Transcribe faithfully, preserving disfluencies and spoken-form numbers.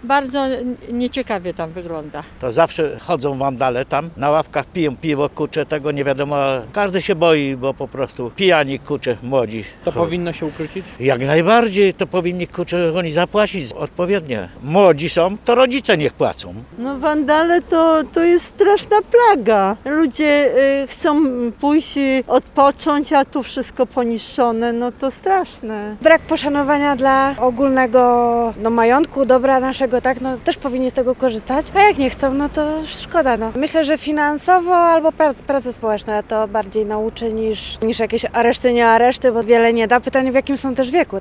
Bardzo nieciekawie tam wygląda. To zawsze chodzą wandale tam, na ławkach piją piwo, kucze, tego nie wiadomo. Każdy się boi, bo po prostu pijani kucze młodzi. To powinno się ukrócić? Jak najbardziej to powinni kucze oni zapłacić odpowiednio. Młodzi są, to rodzice niech płacą. No wandale to, to jest straszna plaga. Ludzie y, chcą pójść y, odpocząć, a tu wszystko poniszczone, no to straszne. Brak poszanowania dla ogólnego no, majątku, dobra naszego, tak, no też powinni z tego korzystać, a jak nie chcą, no to szkoda, no. Myślę, że finansowo albo prac, praca społeczna to bardziej nauczy niż, niż jakieś areszty, nie areszty, bo wiele nie da. Pytanie, w jakim są też wieku.